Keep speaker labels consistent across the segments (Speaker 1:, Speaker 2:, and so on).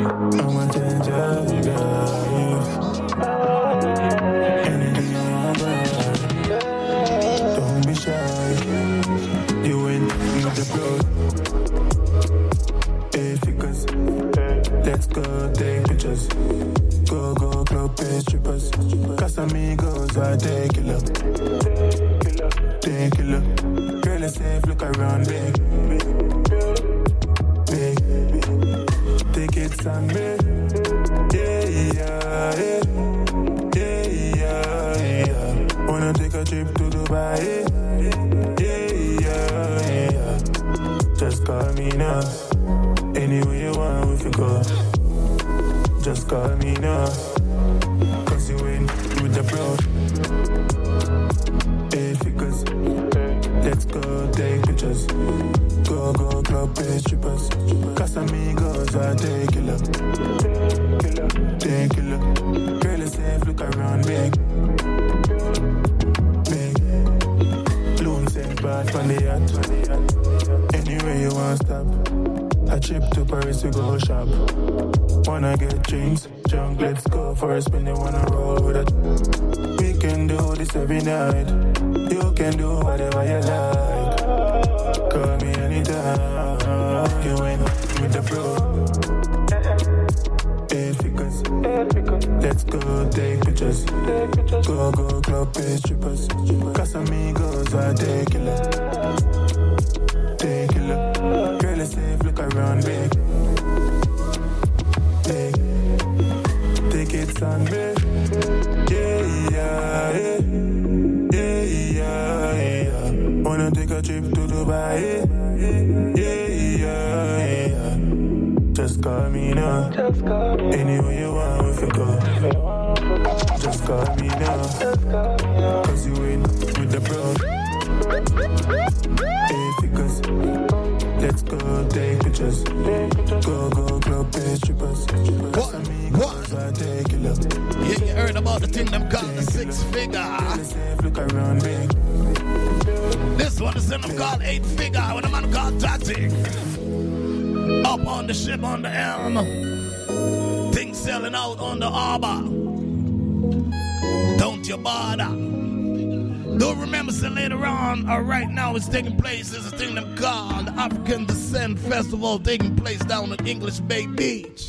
Speaker 1: I'm a change life. Anything you want, don't be shy. You ain't with the blood. Hey, figures. Let's go take pictures. Go club pay strippers. Casamigos, I take it up. Take it up. Girl, it's safe, look around, big. Take it on me. Yeah. Wanna take a trip to Dubai. Yeah. Just call me now. Anywhere you want, we can go. Just call me now. Cause you ain't with the bro. Hey, figures. Let's go take pictures. Go club pay strippers. Casamigos, I take it up. Take it up. Girl, it's safe, look around, big. Bloom said bad from the yacht. Anywhere you want, stop. A trip to Paris, we go shop. Wanna get drinks, drunk, let's go for a spin. You wanna roll with it. We can do this every night. You can do whatever you like. Call me anytime. You ain't with the bro. Hey, figures. Let's go take pictures. Go club pay strippers. Casamigos, I take it up. Take it up. Girl, it's safe, look around, big. Take it on me. Yeah. Wanna take a trip to Dubai. Yeah. Just call me now. Anywhere you want, we can go. Just call me now. Cause you ain't with the bro. Hey, figures. Let's go take pictures. Go club pay strippers.
Speaker 2: What?
Speaker 1: I take it up.
Speaker 2: Yeah, you heard about the thing them called the six figure.
Speaker 1: Look around, big.
Speaker 2: This one is in them called 8 figure. When a man called Tactic. Up on the ship on the helm. Things selling out on the harbor. Don't you bother. Don't remember, so later on, or right now, it's taking place. There's a thing them called the African Descent Festival taking place down at English Bay Beach.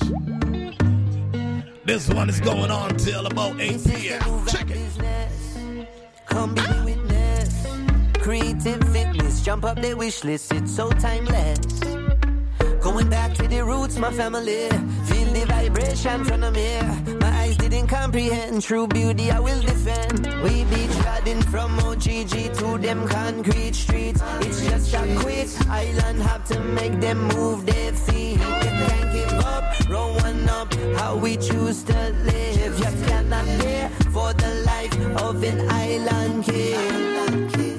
Speaker 2: This one is going on till about 8 p.m. Check it.
Speaker 3: Come be the witness. Creative fitness, jump up the wish list. It's so timeless. Going back to the roots, my family. Feel the vibration from the mirror. My eyes didn't comprehend. True beauty I will defend. We be treading from OGG to them concrete streets. It's just a quit. Island have to make them move their feet. You can't give up, roll one up. How we choose to live. You cannot pay for the life of an island kid.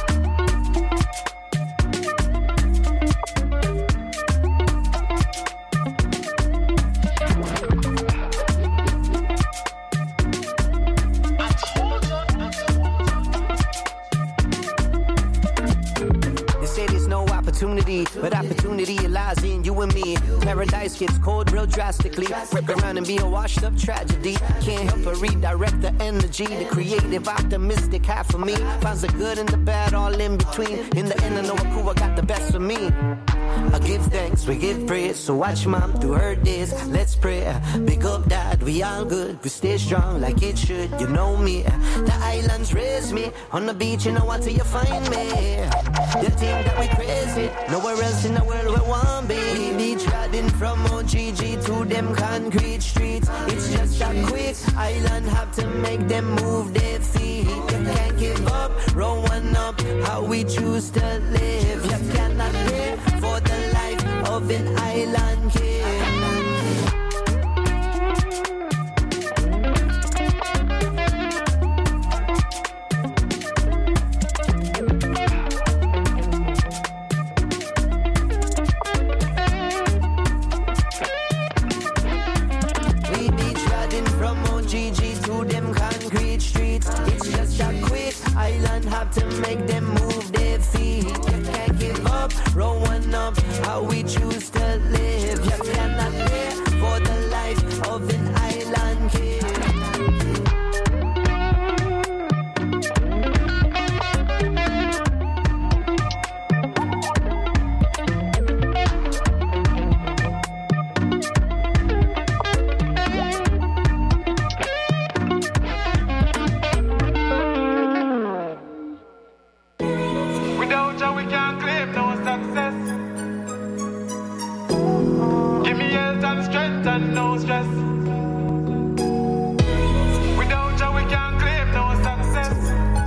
Speaker 3: But opportunity lies in you and me. Paradise gets cold real drastically. Rip around and be a washed up tragedy. Can't help but redirect the energy. The creative, optimistic half of me finds the good and the bad all in between. In the end, I know a cool got the best of me. I give thanks, we give praise. So watch mom through her days. Let's pray. Big up dad, we all good. We stay strong like it should. You know me. The islands raise me. On the beach, you know what till you find me. You think that we crazy. Nowhere else in the world we want be. We be treading from OGG to them concrete streets. It's just a quick island have to make them move their feet. You can't give up, roll one up. How we choose to live. You cannot pay for the life of an island kid. Have to make them move their feet. You can't give up, roll one up. How we choose to live. You cannot pay for the
Speaker 1: health and strength and no stress. Without you, we can't claim no success.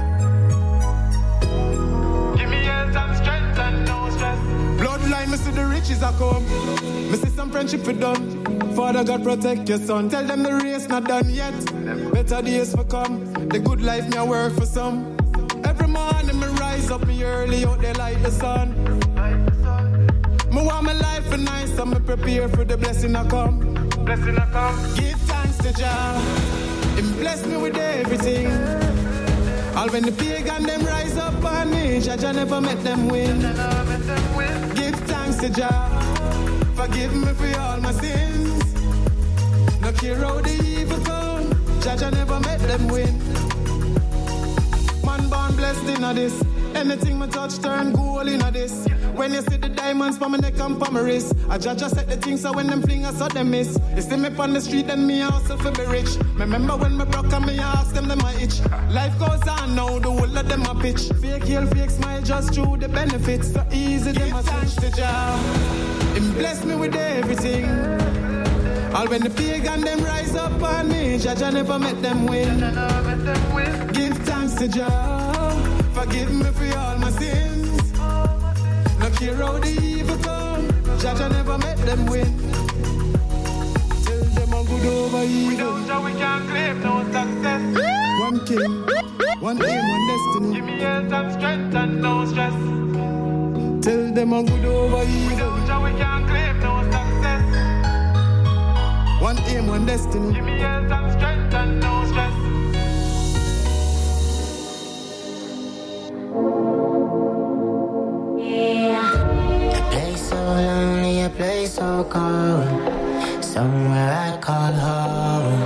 Speaker 1: Give me health and strength and no stress. Bloodline, me see the riches a come. Me see some friendship for done. Father God protect your son. Tell them the race not done yet. Better days for come. The good life me a work for some. Every morning me rise up me early out there like the sun. Me want my life for nice and me prepare for the blessing I come. Blessing I come. Give thanks to Jah. Him bless me with everything. All when the pagan them rise up on me, Jah never met them win. Give thanks to Jah. Forgive me for all my sins. No care how the evil come, Jah never met them win. Man born blessed in this. Anything me touch turn gold in this. When you see the diamonds for my neck and for my wrist, I just set the things so when them fling I saw them miss. You see me on the street and me hustle for be rich. Remember when me broke and me ask them a itch. Life goes on now, the whole of them a pitch. Fake heel, fake smile just through the benefits. So easy them a switch to Jah. Him bless me with everything. All when the pagan them rise up on me, Jah never met them win. Give thanks to Jah. Forgive me for all my sins. No care how the evil come, Jah never met them win. Tell them I'm good over evil. Without Jah we can't claim no success. One king, one aim, one destiny. Give me health and strength and no stress. Tell them I'm good over evil. Without Jah we can't claim no success. One aim, one destiny. Give me health and strength and no stress.
Speaker 4: So lonely, a place so cold, somewhere I call home,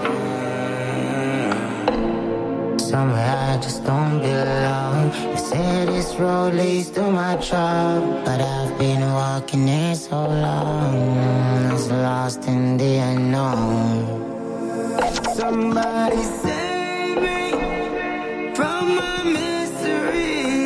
Speaker 4: somewhere I just don't belong. They say this road leads to my trouble, but I've been walking here so long, it's lost in the unknown. Somebody save me from my misery.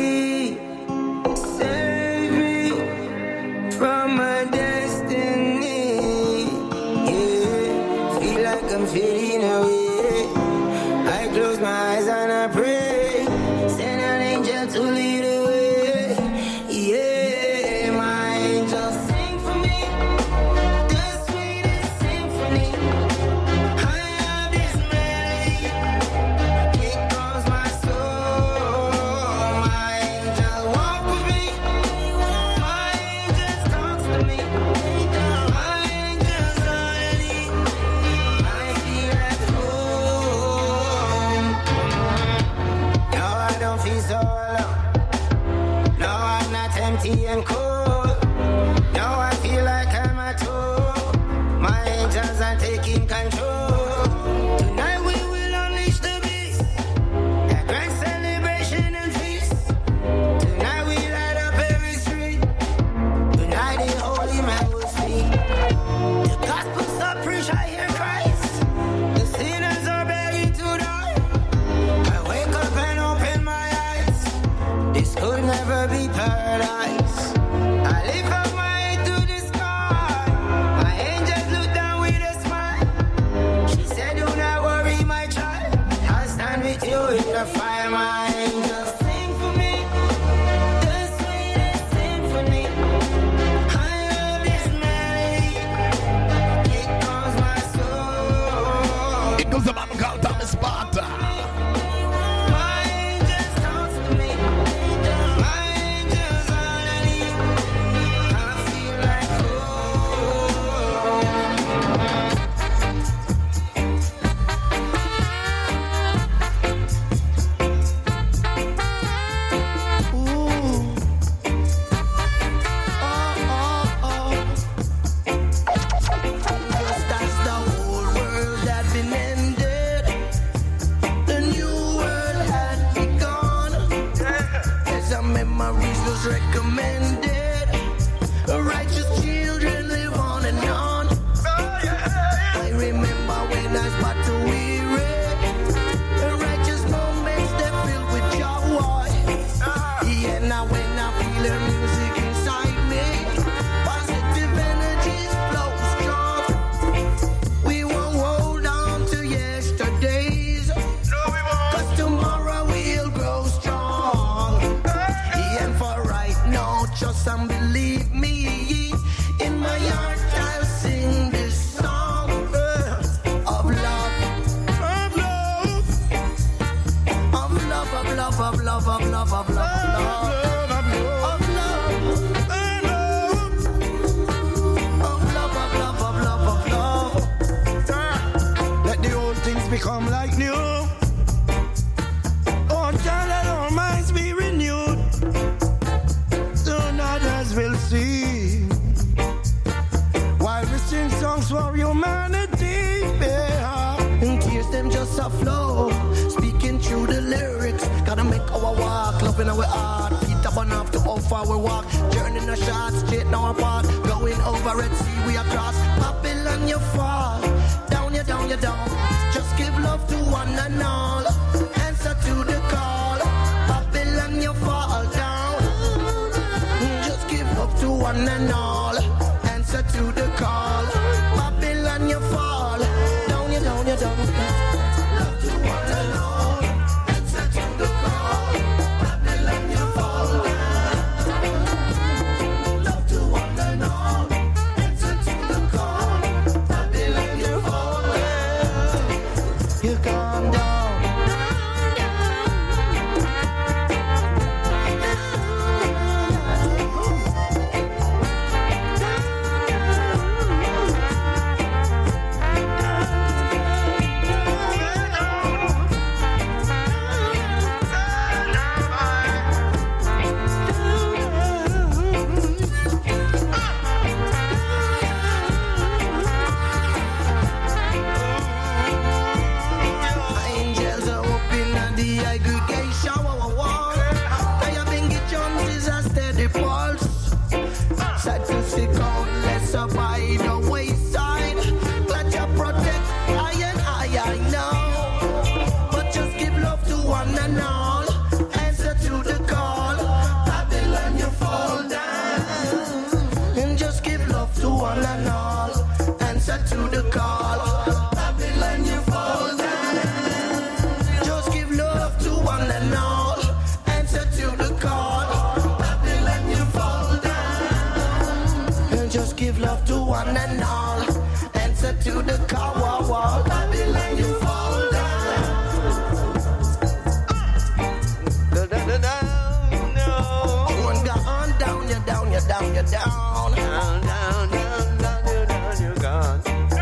Speaker 4: From my destiny, yeah. Feel like I'm fading away. I close my eyes and I pray. Send an angel to lead the way. Yeah, my angel sing for me the sweetest symphony. I have this melody, it calms my soul. My angel walk with me. My angels talks to me. My angels already. I feel at home. Now I don't feel so alone. Now I'm not empty and cold. Now I feel like I'm at home. My angels are taking control. Tonight we will unleash the beast. A grand celebration and feast. Tonight we light up every street. Tonight the holy man will speak. The gospel stop preach, I hear Christ. The sinners are begging to die. I wake up and open my eyes. This could never be paradise. I lift up my head to the sky. My angels look down with a smile.
Speaker 5: Let the old things become like new. Oh, child, let our minds be renewed. Soon others will see. While we sing songs for humanity, yeah.
Speaker 6: And tears them just a flow. Speaking through the lyrics. Gotta make our walk, loving our heart. Feet up and up to how far we walk. Journeying a shot, straight now apart. Going over Red Sea, we across. Babylon, you fall. Down, you down, you down. Just give love to one and all. Answer to the call. Babylon, you fall down. Just give love to one and all. Answer to the call. Babylon, you fall. Down, you down, you down. Love to one and all. Answer to the call. Babylon, you fall down. Love to one and all. Answer to the call. Babylon, you fall down. You calm down. Angels are open at the aggregation. Now you bring it chances a steady pulse. Sad to see countless up by the wayside. Glad you protect I and I know. But just give love to one and all. Answer to the call. Babylon, you fall down. And just give love to one and all. Answer to the call. Babylon, you fall down. Just give love to one and all. Answer to the call. Babylon, you fall down. And just give love to one and all. Answer to the call. Babylon, you fall down. One gone down, you're down, you're down, you're down. Down, down, down, down, you're down, you're gone.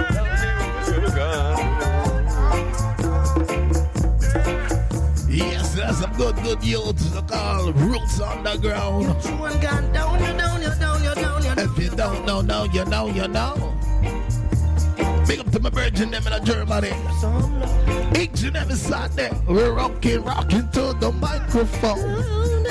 Speaker 2: Yes, there's some good youths called Roots Underground.
Speaker 6: One gone down, you're down, you're down, you're down, you're down.
Speaker 2: If you don't know, now you know, you know. Big up to my virgin them in Germany. Each and every Sunday, we're rocking to the microphone.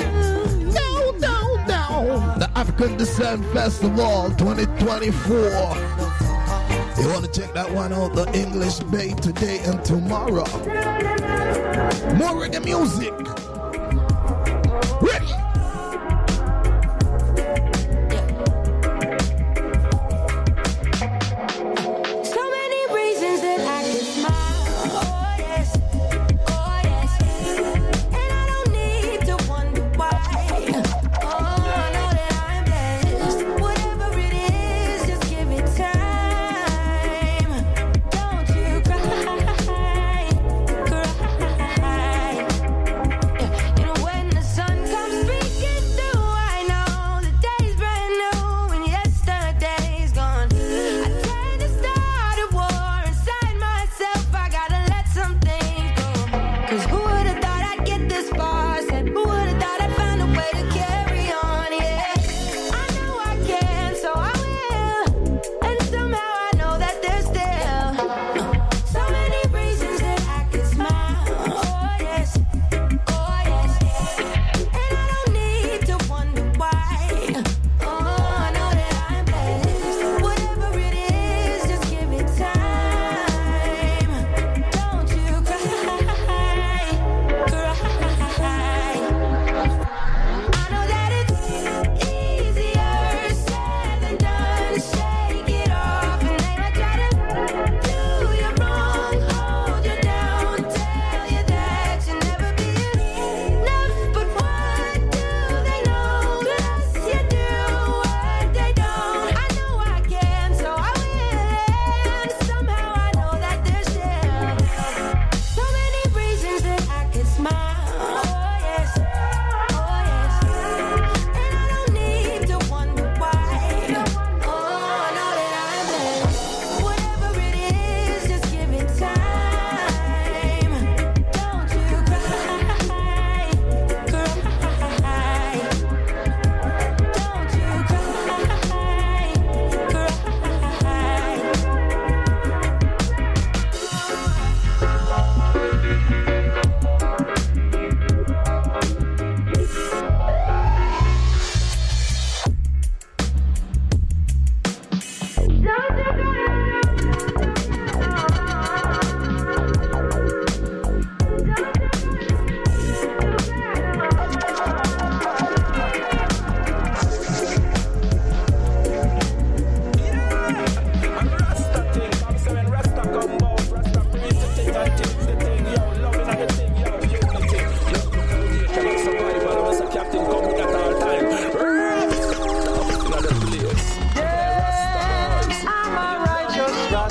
Speaker 2: Down. The African Descent Festival 2024. You want to check that one out, the English Bay, today and tomorrow. More reggae music. Ready?
Speaker 7: So many reasons that I could smile. Oh yes. And I don't need to wonder why. Oh, I know that I'm blessed. Whatever it is, just give it time. Don't you cry.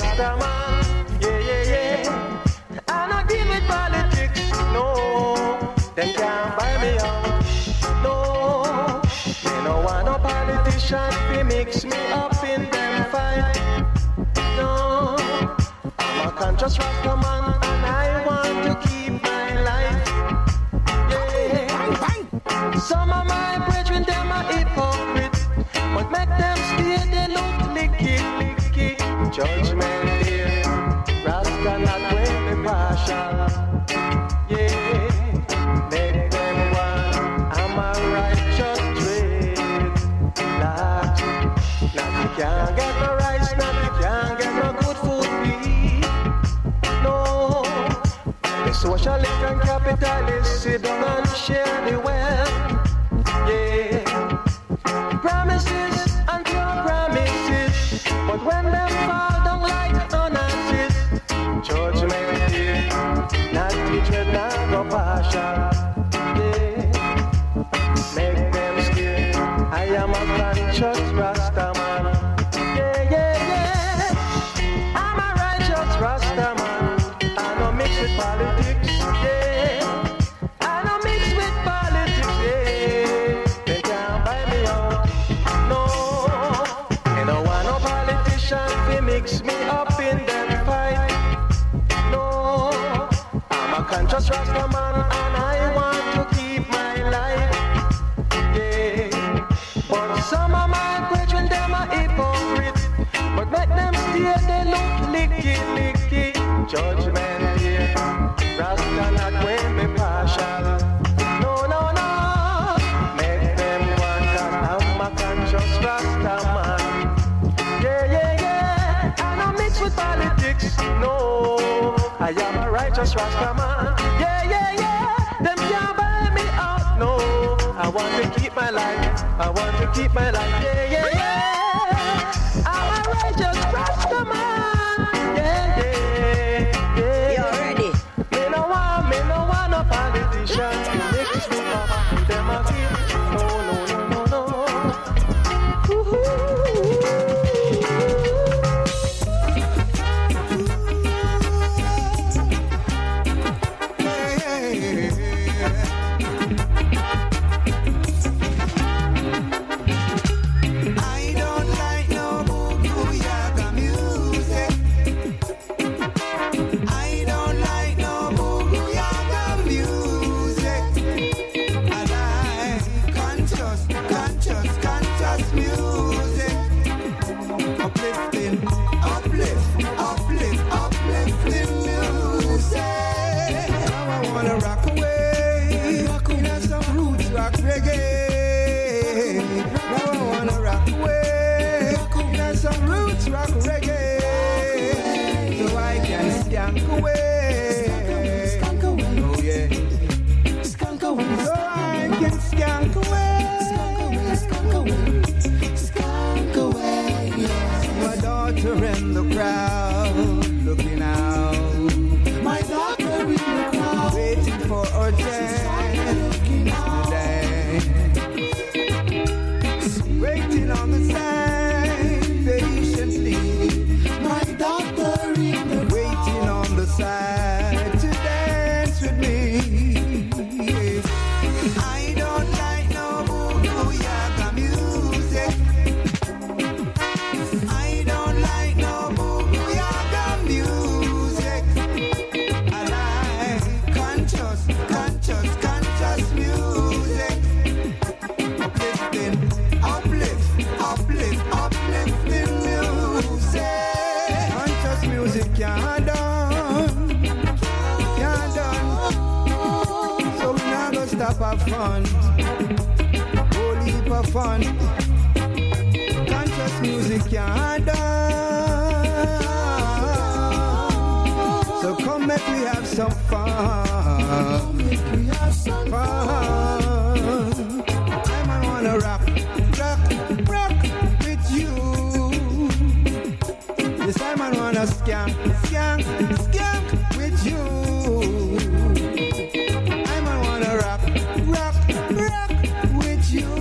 Speaker 5: Rastaman. Yeah, yeah, yeah. I not deal with politics. No, they can't buy me out. No, they don't want no politician to mix me up in them fight. No, I'm a conscious Rastaman and I want to keep my life. Yeah. Some of my brethren, them are hypocrite, but make them stay, they look licky, licky. Judgment here, Rasta not when me partial. Yeah, make them one, I'm a righteous trade. Lord, now you can't get no rice, now you can't get no good food to eat. No, the socialist and capitalist sit down and share the wealth. Yeah, promises and pure promises, but when them fall down like honestly, judgment here, not teachers, not go partial. Yeah, make them scared. I am a conscious Rastaman. Yeah, yeah, yeah. I'm a righteous Rastaman. I don't mix with politics. Yeah, I don't mix with politics. Yeah, they can't buy me out. No, they don't want no politician to mix me up in them fight. No, I'm a conscious Rastaman and I want to keep my life. Yeah, but some of my brethren, them are hypocrite, but make them stay, they look licky, licky. Judgment here, Rasta not when me partial. No, no, no, make them one, cause I'm a conscious Rastaman. Yeah, yeah, yeah, I don't mix with politics. No, I am a righteous Rastaman. Yeah, yeah, yeah, them can't buy me out. No, I want to keep my life. I want to keep my life. Yeah, yeah, yeah, I'm a righteous Rastaman. Yeah, yeah, yeah.
Speaker 8: You ready?
Speaker 5: Me no want no politician to mix me up. Them a keep. No, no, no, no, no.
Speaker 9: I don't like no Buju Yaga music. I don't like no Buju Yaga music. I like conscious music. Uplifting, uplifting music. Now I wanna rock away. In some roots rock reggae. Now I wanna rock away. In some roots rock reggae. So I can skank away. Oh yeah. So I can skank away. My daughter in the crowd looking out. My daughter in the crowd waiting for her chance today. Waiting on the side patiently. My daughter in the crowd waiting on the side to dance with me. I don't like no Buju Yaga music. I don't like no Buju Yaga music. I like conscious music. Uplifting music. Conscious music can't done. So we not gonna stop our fun. Whole heap of fun. Conscious music can't done. So come make we have some fun. I wanna rock with you. This time I wanna skank with you. I wanna rock with you.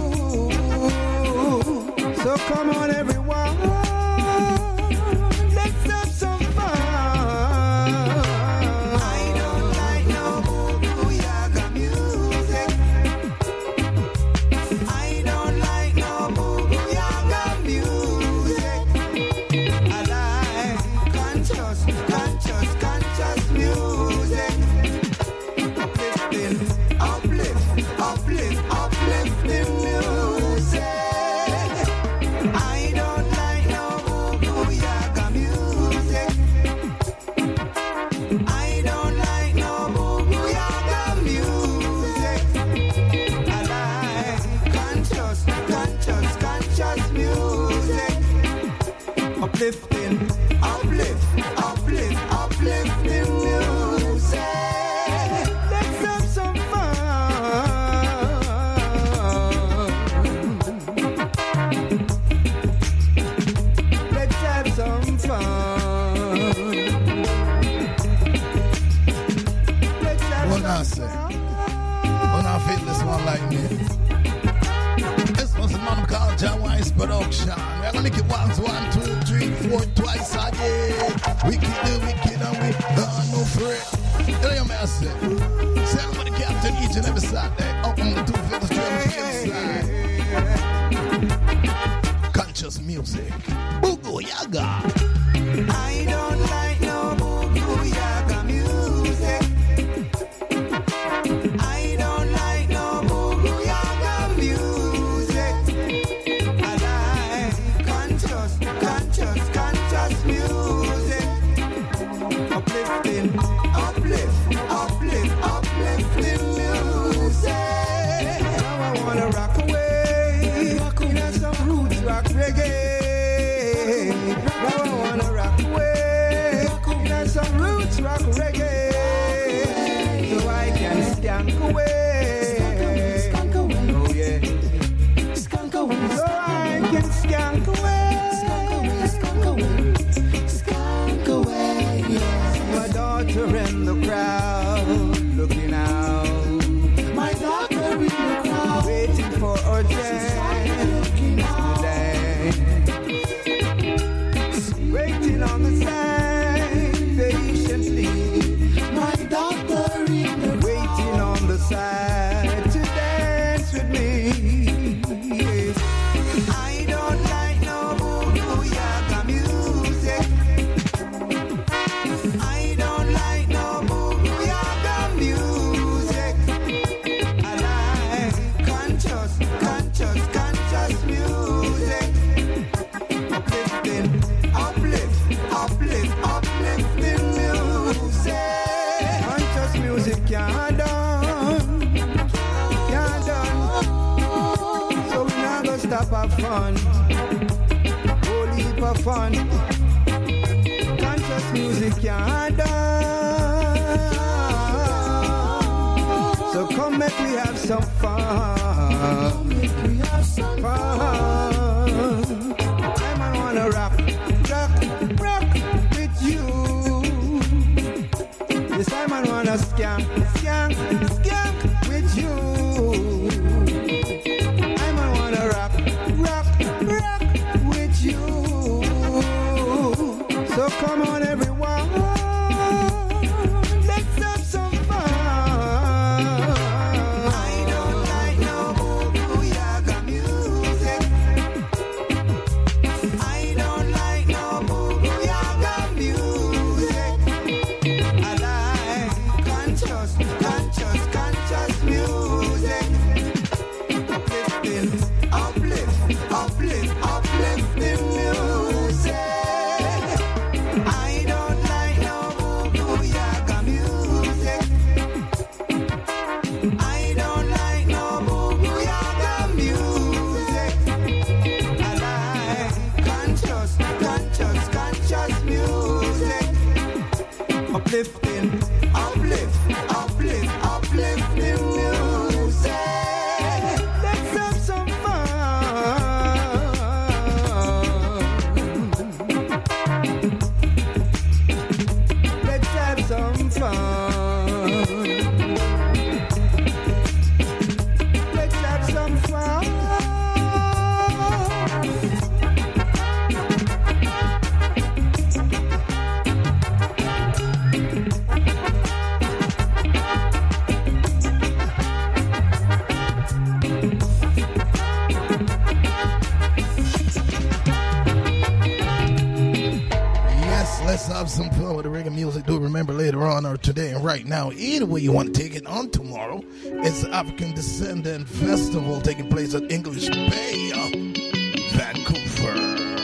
Speaker 9: So come on everyone, let's have some
Speaker 2: yeah. We keep the wicked and we don't no fret. Tell you, man, I say, send me the captain each and every Saturday. Up on the 250 inside. Conscious music. Boogo Yaga.
Speaker 9: I don't like no Boogo Yaga music. I don't like no Boogo Yaga music. I like conscious music. Uplifting music. Now I wanna rock away. In some roots rock reggae. Now I wanna rock away. In some roots rock reggae. So I can skank away. Oh yeah. Skunk away. So I can skank away. Skunk away. My daughter in the crowd looking out. My daughter in the crowd waiting for her chance today. Waiting on the side patiently. My daughter in the crowd waiting on the side to dance with me. I don't like no Boogo Yaga music. I don't like no Boogo Yaga music. I like conscious music. Uplifting music. Conscious music can't done. So we not gonna stop our fun. Whole heap of fun. Conscious music can't done. So come make we have some fun. I wanna rock with you. Yes, I wanna skank with you. I wanna rock with you. So come on, everyone, let's have some fun. I don't like no Boogo Yaga music. I don't like no Boogo Yaga music. I like conscious music. Uplifting music. I don't like no Boogo Yaga music. I don't like no Boogo Yaga music. I like conscious music. Uplifting music. Let's have some fun. Let's have some fun. Let's have some fun.
Speaker 2: Let's have some fun with the reggae music. Do remember later on or today and right now, either way you want to take it on tomorrow, it's the African Descendant Festival taking place at English Bay, Vancouver.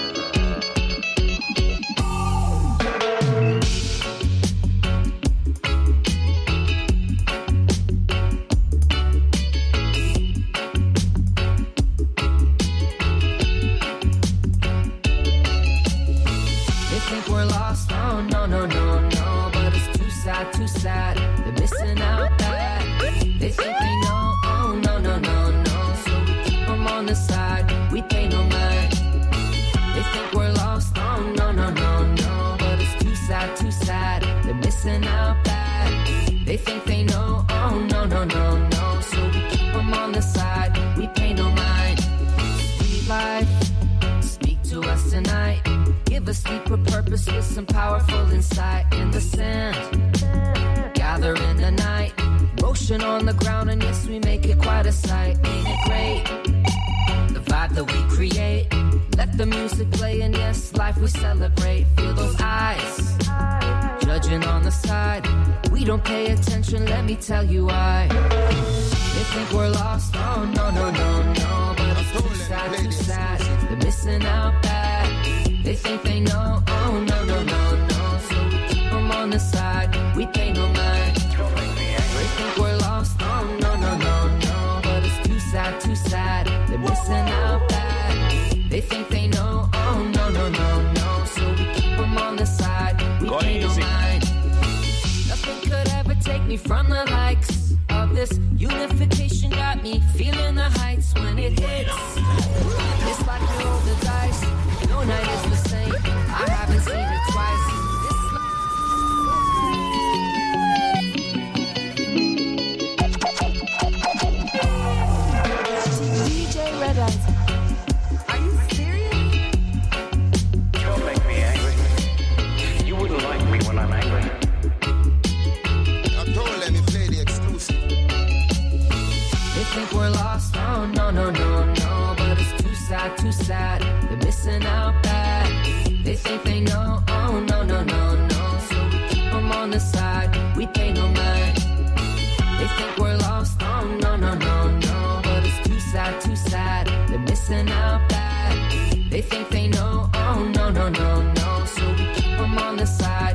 Speaker 8: Too sad, they're missing out bad. They think they know, oh no, so we keep them on the side, we pay no mind. They think we're lost, oh no, but it's too sad, they're missing out bad. They think they know, oh no, so we keep them on the side, we pay no mind. Sweet life, speak to us tonight, give us deeper purpose ruthless and powerful inside in the sand. Gather in the night, motion on the ground, and yes, we make it quite a sight. Ain't it great? The vibe that we create. Let the music play, and yes, life we celebrate. Feel those eyes, judging on the side. We don't pay attention, let me tell you why. They think we're lost, oh no, no, no, no. But it's too sad, too sad. They're missing out bad. They think they know, oh no, no, no, no. So we keep them on the side, we pay no mind. They think we're lost, oh no, no, no, no. But it's too sad, too sad. They're missing out bad. They think they know, oh no, no, no, no. So we keep them on the side, we pay no mind. Nothing could ever take me from the likes of this. Unification got me feeling the heights when it hits. It's like you roll the dice, no night is the same.